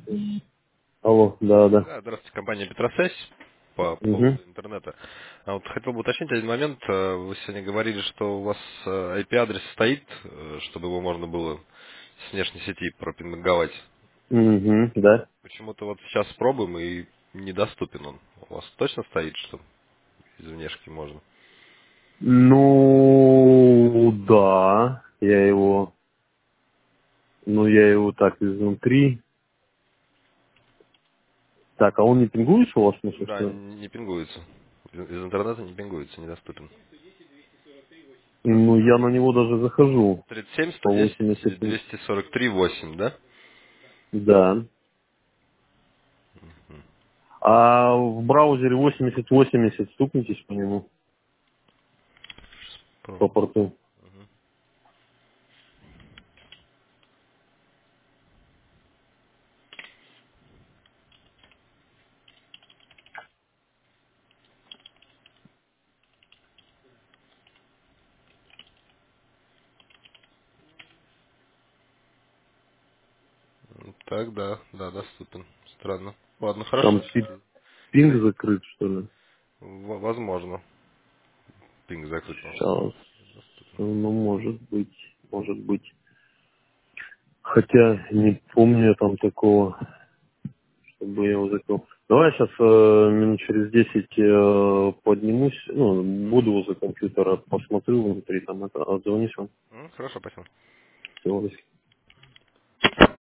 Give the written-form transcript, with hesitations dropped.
Алло, да, да. Да, здравствуйте, компания Петросвязь по Угу. поводу интернета. Вот хотел бы уточнить один момент. Вы сегодня говорили, что у вас IP-адрес стоит, чтобы его можно было с внешней сети пропинговать. Угу, да. Почему-то вот сейчас пробуем и недоступен он. У вас точно стоит, что из внешки можно? Ну, да. Я его так изнутри. Так, а он не пингуется у вас, в смысле, Да, что ли? не пингуется. Из интернета не пингуется, недоступен. Ну, я на него даже захожу. 37 По 110 80. 243 8, да? Да. А в браузере 8080 стукнитесь по нему, по Попробуем. порту. Так, да, да, доступен. Странно. Ладно, Там хорошо. Сейчас пинг закрыт, что ли? возможно. Пинг закрыт, может. Сейчас. Доступен. Ну, может быть. Может быть. Хотя не помню я там такого, чтобы я его закрыл. Давай сейчас минут через 10 поднимусь, ну, буду возле компьютера, посмотрю внутри, там это, отзвонись вам. Хорошо, спасибо. Всего